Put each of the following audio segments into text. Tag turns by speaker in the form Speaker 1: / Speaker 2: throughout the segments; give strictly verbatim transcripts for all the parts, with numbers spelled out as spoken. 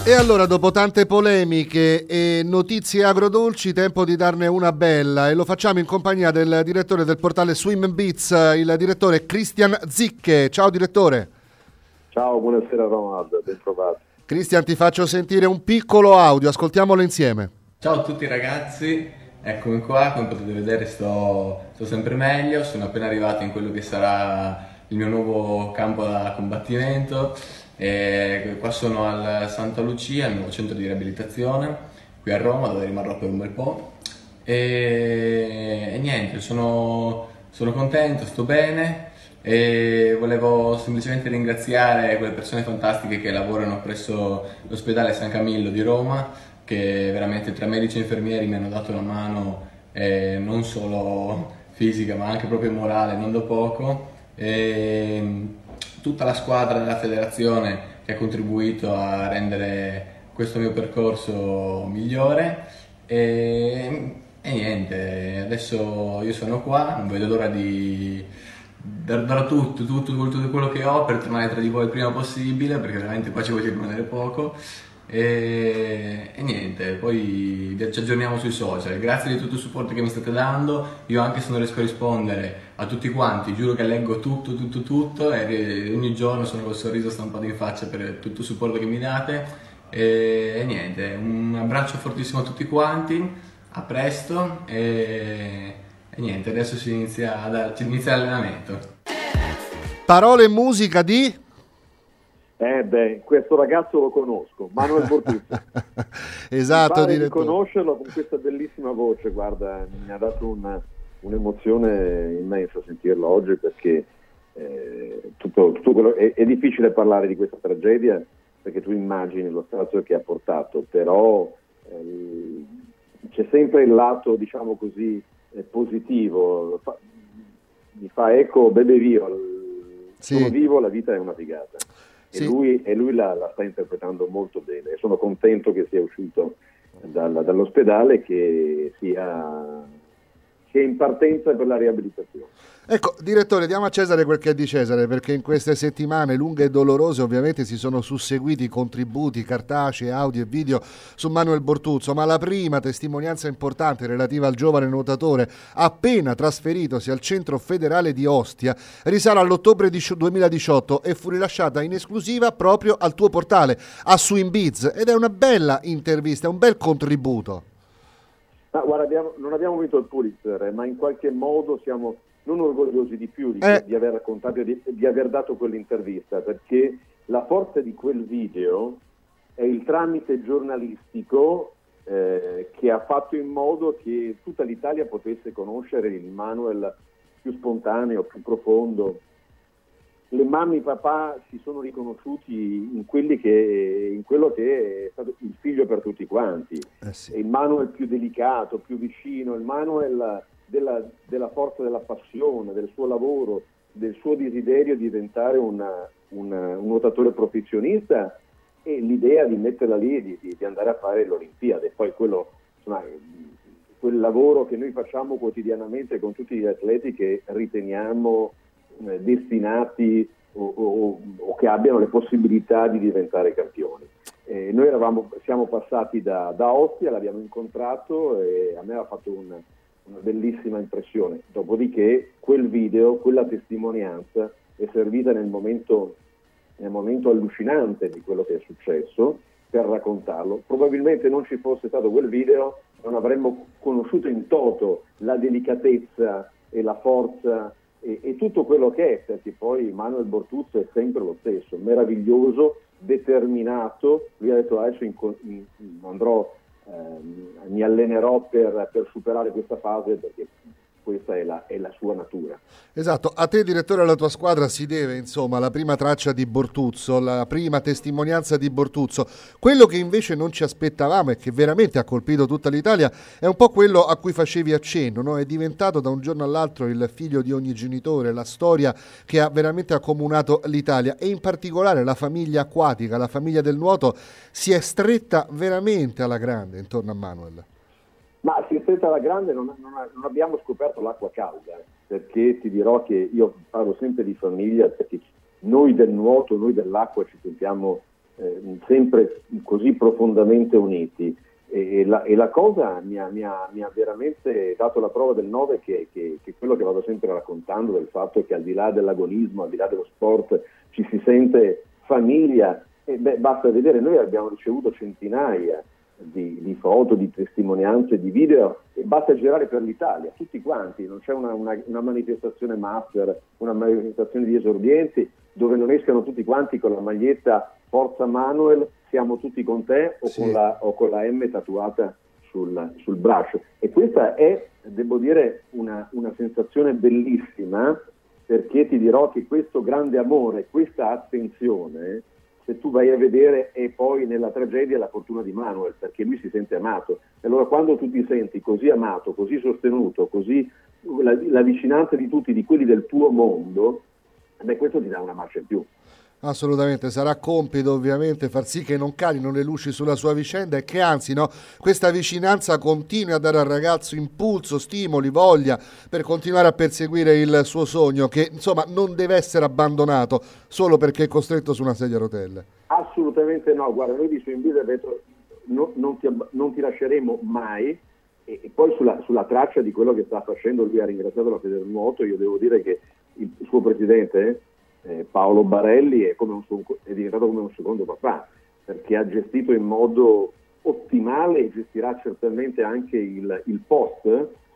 Speaker 1: E allora, dopo tante polemiche e notizie agrodolci, tempo di darne una bella, e lo facciamo in compagnia del direttore del portale Swim Beats, il direttore Christian Zicche. Ciao direttore.
Speaker 2: Ciao, buonasera Ronald, ben trovato.
Speaker 1: Christian, ti faccio sentire un piccolo audio, ascoltiamolo insieme.
Speaker 3: Ciao a tutti ragazzi, eccomi qua, come potete vedere sto, sto sempre meglio, sono appena arrivato in quello che sarà il mio nuovo campo da combattimento. E qua sono al Santa Lucia, il nuovo centro di riabilitazione qui a Roma, dove rimarrò per un bel po'. E, e niente, sono, sono contento, sto bene e volevo semplicemente ringraziare quelle persone fantastiche che lavorano presso l'ospedale San Camillo di Roma, che veramente tra medici e infermieri mi hanno dato una mano, eh, non solo fisica ma anche proprio morale, non da poco. E, tutta la squadra della federazione che ha contribuito a rendere questo mio percorso migliore e, e niente, adesso io sono qua, non vedo l'ora di darò tutto, tutto, tutto quello che ho per tornare tra di voi il prima possibile, perché veramente qua ci voglio rimanere poco. E, e niente, poi ci aggiorniamo sui social. Grazie di tutto il supporto che mi state dando. Io, anche se non riesco a rispondere a tutti quanti, giuro che leggo tutto tutto tutto e ogni giorno sono col sorriso stampato in faccia per tutto il supporto che mi date. E, e niente, un abbraccio fortissimo a tutti quanti, a presto e, e niente, adesso si inizia, ad, si inizia l'allenamento.
Speaker 1: Parole e musica di...
Speaker 2: Eh beh, questo ragazzo lo conosco, Manuel Bortuzzo.
Speaker 1: Esatto,
Speaker 2: mi pare di
Speaker 1: direttore.
Speaker 2: conoscerlo con questa bellissima voce, guarda, mi ha dato una, un'emozione immensa sentirlo oggi, perché eh, tutto, tutto quello, è, è difficile parlare di questa tragedia perché tu immagini lo stato che ha portato, però eh, c'è sempre il lato, diciamo così, eh, positivo, fa, mi fa eco Bebe Vio,
Speaker 1: Sì.
Speaker 2: Sono vivo, la vita è una figata. E
Speaker 1: Sì.
Speaker 2: lui, e lui la, la sta interpretando molto bene, e sono contento che sia uscito dal, dall'ospedale, che sia, sia in partenza per la riabilitazione.
Speaker 1: Ecco, direttore, diamo a Cesare quel che è di Cesare, perché in queste settimane lunghe e dolorose ovviamente si sono susseguiti contributi cartacei, audio e video su Manuel Bortuzzo, ma la prima testimonianza importante relativa al giovane nuotatore appena trasferitosi al centro federale di Ostia risale all'ottobre duemiladiciotto e fu rilasciata in esclusiva proprio al tuo portale, a Swim Beats, ed è una bella intervista, un bel contributo.
Speaker 2: Ma guarda, abbiamo, non abbiamo vinto il Pulitzer, ma in qualche modo siamo non orgogliosi di più di,
Speaker 1: eh.
Speaker 2: di aver raccontato e di, di aver dato quell'intervista, perché la forza di quel video è il tramite giornalistico eh, che ha fatto in modo che tutta l'Italia potesse conoscere il Manuel più spontaneo, più profondo. Le mamme e i papà si sono riconosciuti in, quelli che, in quello che è stato il figlio per tutti quanti,
Speaker 1: Eh sì.
Speaker 2: il Manuel più delicato, più vicino, il Manuel della, della forza della passione, del suo lavoro, del suo desiderio di diventare una, una, un nuotatore professionista, e l'idea di metterla lì, di, di, di andare a fare l'Olimpiade. Poi quello, insomma, quel lavoro che noi facciamo quotidianamente con tutti gli atleti che riteniamo eh, destinati o, o, o che abbiano le possibilità di diventare campioni. Eh, noi eravamo, siamo passati da, da Ostia, l'abbiamo incontrato e a me ha fatto un una bellissima impressione. Dopodiché quel video, quella testimonianza è servita nel momento, nel momento allucinante di quello che è successo per raccontarlo. Probabilmente non ci fosse stato quel video, non avremmo conosciuto in toto la delicatezza e la forza e, e tutto quello che è, perché poi Manuel Bortuzzo è sempre lo stesso, meraviglioso, determinato. Lui ha detto: adesso in, in, andrò Eh, mi allenerò per, per superare questa fase, perché questa è la, è la sua natura.
Speaker 1: Esatto, a te direttore e alla tua squadra si deve insomma la prima traccia di Bortuzzo, la prima testimonianza di Bortuzzo. Quello che invece non ci aspettavamo e che veramente ha colpito tutta l'Italia è un po' quello a cui facevi accenno, no? È diventato da un giorno all'altro il figlio di ogni genitore, la storia che ha veramente accomunato l'Italia, e in particolare la famiglia acquatica, la famiglia del nuoto si è stretta veramente alla grande intorno a Manuel.
Speaker 2: Ma si è stretta alla grande, non, non, non abbiamo scoperto l'acqua calda, perché ti dirò che io parlo sempre di famiglia, perché noi del nuoto, noi dell'acqua ci sentiamo eh, sempre così profondamente uniti. E la, e la cosa mi ha, mi, ha, mi ha veramente dato la prova del nove, che, che, che quello che vado sempre raccontando, del fatto che al di là dell'agonismo, al di là dello sport, ci si sente famiglia. E beh, basta vedere, noi abbiamo ricevuto centinaia di, di foto, di testimonianze, di video, e basta girare per l'Italia, tutti quanti, non c'è una, una, una manifestazione master, una manifestazione di esordienti dove non escano tutti quanti con la maglietta Forza Manuel, siamo tutti con te, o, sì, con, la, o con la M tatuata sul, sul braccio. E questa è, devo dire, una, una sensazione bellissima, perché ti dirò che questo grande amore, questa attenzione, se tu vai a vedere, è poi nella tragedia la fortuna di Manuel, perché lui si sente amato. E allora quando tu ti senti così amato, così sostenuto, così la, la vicinanza di tutti, di quelli del tuo mondo, beh, questo ti dà una marcia in più.
Speaker 1: Assolutamente, sarà compito ovviamente far sì che non calino le luci sulla sua vicenda, e che anzi, no, questa vicinanza continui a dare al ragazzo impulso, stimoli, voglia per continuare a perseguire il suo sogno, che insomma non deve essere abbandonato solo perché è costretto su una sedia a rotelle.
Speaker 2: Assolutamente no, guarda, noi di Swinbid abbiamo detto no, non, ti, non ti lasceremo mai. E, e poi sulla, sulla traccia di quello che sta facendo, lui ha ringraziato la Federnuoto. Io devo dire che il suo presidente Eh, Paolo Barelli è, come un suo, è diventato come un secondo papà, perché ha gestito in modo ottimale e gestirà certamente anche il, il post,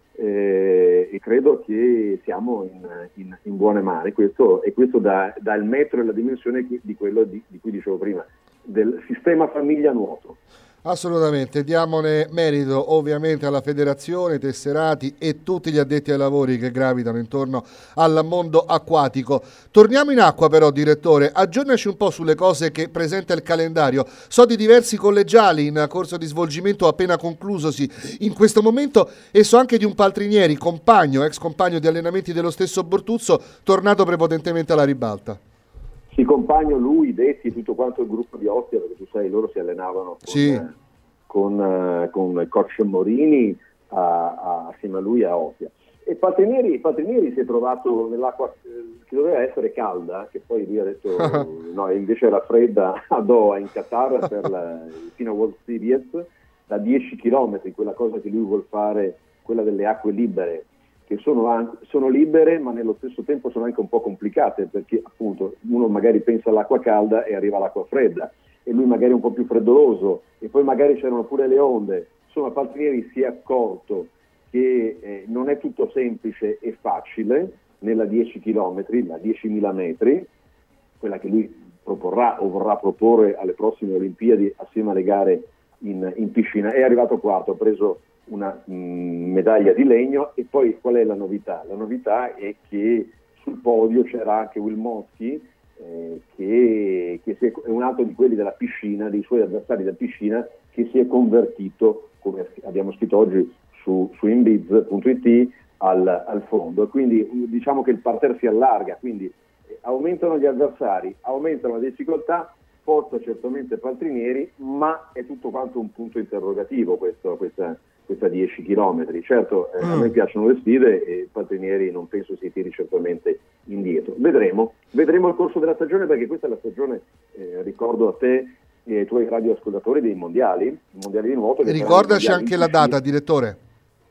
Speaker 2: eh, e credo che siamo in, in, in buone mani. Questo, e questo dà, dà il metro e la dimensione di quello di, di cui dicevo prima, del sistema famiglia nuoto.
Speaker 1: Assolutamente, diamone merito ovviamente alla federazione, tesserati e tutti gli addetti ai lavori che gravitano intorno al mondo acquatico. Torniamo in acqua però, direttore, aggiornaci un po' sulle cose che presenta il calendario. So di diversi collegiali in corso di svolgimento appena conclusosi in questo momento, e so anche di un Paltrinieri, compagno, ex compagno di allenamenti dello stesso Bortuzzo, tornato prepotentemente alla ribalta.
Speaker 2: Sì, compagno, lui, Detti, tutto quanto il gruppo di Ostia, perché tu sai, loro si allenavano con,
Speaker 1: sì.
Speaker 2: eh, con, eh, con coach Morini a, a, assieme a lui a Ostia. E Paltrinieri, Paltrinieri si è trovato nell'acqua eh, che doveva essere calda, che poi lui ha detto no, invece era fredda, a Doha in Qatar per la, il FINA World Series, da dieci chilometri, quella cosa che lui vuol fare, quella delle acque libere, che sono, anche, sono libere, ma nello stesso tempo sono anche un po' complicate, perché appunto uno magari pensa all'acqua calda e arriva all'acqua fredda, e lui magari è un po' più freddoloso, e poi magari c'erano pure le onde. Insomma, Paltrinieri si è accorto che eh, non è tutto semplice e facile nella dieci chilometri, la diecimila metri, quella che lui proporrà o vorrà proporre alle prossime Olimpiadi assieme alle gare in, in piscina. È arrivato quarto, ha preso una mh, medaglia di legno. E poi qual è la novità? La novità è che sul podio c'era anche Will Moschi, eh, che, che si è, è un altro di quelli della piscina, dei suoi avversari della piscina, che si è convertito, come abbiamo scritto oggi su, su inbiz punto it, al, al fondo. E quindi diciamo che il parterre si allarga, quindi eh, aumentano gli avversari, aumentano le difficoltà. Forza certamente Paltrinieri, ma è tutto quanto un punto interrogativo questo, questa questa dieci chilometri. Certo, eh, mm. a me piacciono le sfide, e Paltrinieri non penso si tiri certamente indietro. Vedremo, vedremo il corso della stagione, perché questa è la stagione, eh, ricordo a te e ai tuoi radioascoltatori, dei mondiali, i mondiali di nuoto.
Speaker 1: Ricordaci anche la data, direttore.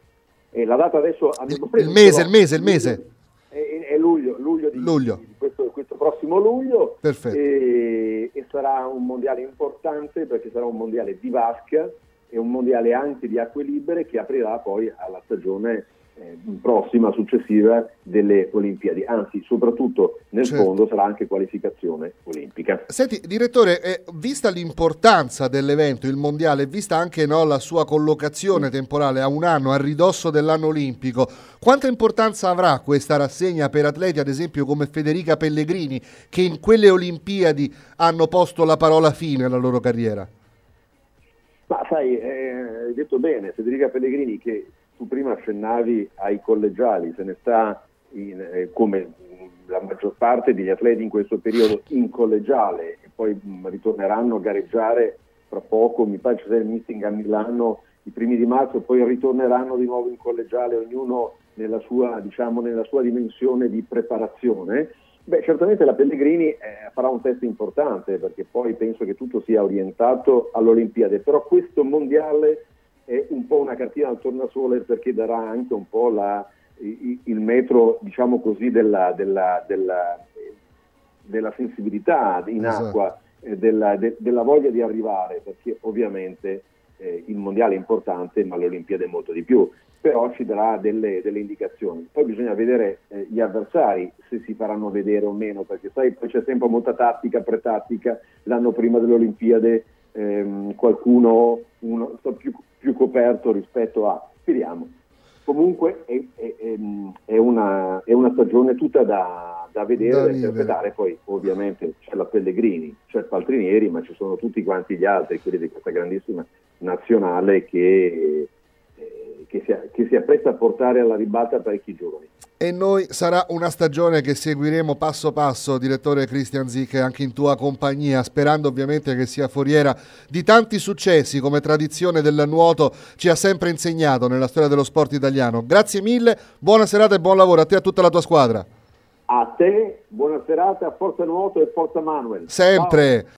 Speaker 2: E la data adesso...
Speaker 1: Il, il mese, il mese, il mese.
Speaker 2: È, è luglio, luglio, di,
Speaker 1: luglio.
Speaker 2: di questo, questo prossimo luglio.
Speaker 1: Perfetto.
Speaker 2: E, e sarà un mondiale importante, perché sarà un mondiale di vasca, e un mondiale anche di acque libere, che aprirà poi alla stagione eh, prossima, successiva delle Olimpiadi. Anzi, soprattutto nel certo. fondo sarà anche qualificazione olimpica.
Speaker 1: Senti, direttore, eh, vista l'importanza dell'evento, il mondiale, vista anche no, la sua collocazione temporale a un anno, a ridosso dell'anno olimpico, quanta importanza avrà questa rassegna per atleti, ad esempio, come Federica Pellegrini, che in quelle Olimpiadi hanno posto la parola fine alla loro carriera?
Speaker 2: Ma sai, eh, hai detto bene, Federica Pellegrini, che tu prima accennavi ai collegiali, se ne sta in, eh, come la maggior parte degli atleti in questo periodo in collegiale, e poi mh, ritorneranno a gareggiare fra poco, mi pare c'è il meeting a Milano i primi di marzo, poi ritorneranno di nuovo in collegiale, ognuno nella sua, diciamo, nella sua dimensione di preparazione. Beh, certamente la Pellegrini eh, farà un test importante, perché poi penso che tutto sia orientato all'Olimpiade, però questo mondiale è un po' una cartina al tornasole, perché darà anche un po' la, il, il metro, diciamo così, della, della, della, della sensibilità in
Speaker 1: esatto.
Speaker 2: acqua, eh, della, de, della voglia di arrivare, perché ovviamente eh, il mondiale è importante, ma l'Olimpiade è molto di più. Però ci darà delle, delle indicazioni. Poi bisogna vedere eh, gli avversari, se si faranno vedere o meno, perché sai, poi c'è sempre molta tattica, pretattica. L'anno prima delle Olimpiadi ehm, qualcuno uno, sta più, più coperto rispetto a... Speriamo. Comunque è, è, è, una, è una stagione tutta da, da vedere, da, da interpretare. Poi ovviamente c'è la Pellegrini, c'è il Paltrinieri, ma ci sono tutti quanti gli altri, quelli di questa grandissima nazionale che... Che si, che si appresta a portare alla ribalta parecchi giovani.
Speaker 1: E noi sarà una stagione che seguiremo passo passo, direttore Christian Zick, anche in tua compagnia, sperando ovviamente che sia foriera di tanti successi, come tradizione del nuoto ci ha sempre insegnato nella storia dello sport italiano. Grazie mille, buona serata e buon lavoro a te e a tutta la tua squadra.
Speaker 2: A te, buona serata, forza nuoto e forza Manuel.
Speaker 1: Sempre. Ciao.